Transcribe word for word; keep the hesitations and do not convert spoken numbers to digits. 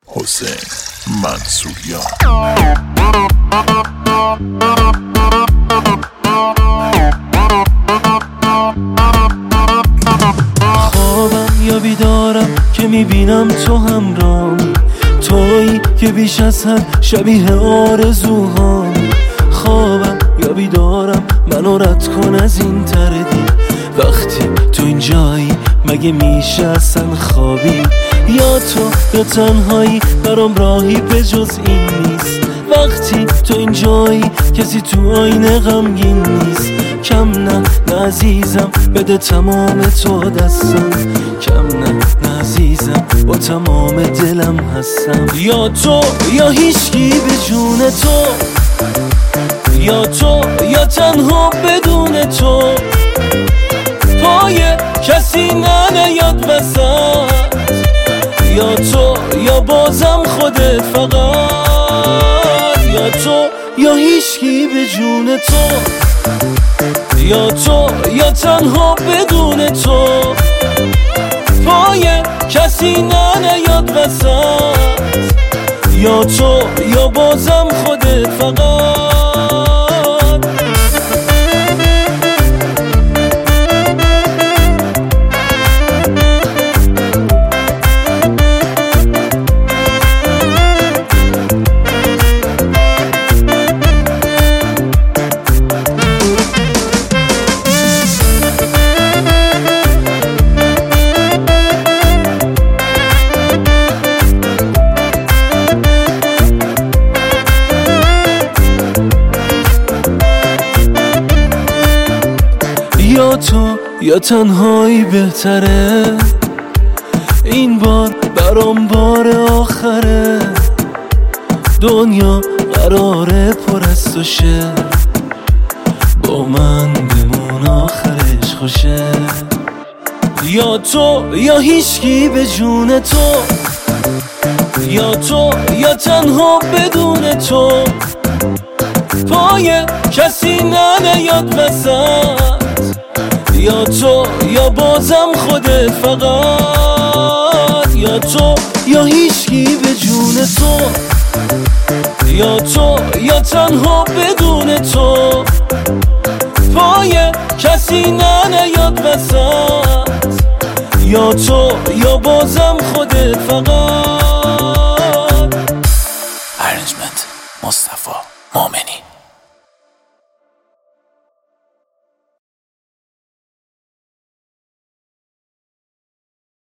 حسین منصوریان. خوابم یا بیدارم که میبینم تو همراهی، تویی که بیش از حد شبیه آرزوهام. خوابم یا بیدارم منو رد کن از این تردی، وقتی تو این جایی مگه میشه اصلا خوابی؟ یا تو یا تنهایی برام راهی به جز این نیست، وقتی تو این جایی کسی تو آینه غمگین نیست. کم نه نه عزیزم بده تمام تو دستم، کم نه نه عزیزم با تمام دلم هستم. یا تو یا هیچکی به جون تو، یا تو یا تنها بدون تو. پای کسی نیاد وسط، یا تو یا بازم خودت فقط. یا تو یا هیچکی به جون تو، یا تو یا تنها بدون تو. پای کسی نیاد وسط، یا تو یا بازم خودت فقط. یا تو یا تنهایی بهتره، این بار برام بار آخره. دنیا قراره پر از تو شه، با من بمون آخرش خوشه. یا تو یا هیچکی به جون تو، یا تو یا تنها بدون تو. پای کسی نیاد وسط، یا تو یا بازم خودت فقط. یا تو یا هیچکی به جون تو، یا تو یا تنها بدون تو. پای کسی نیاد وسط، یا تو یا بازم خودت فقط.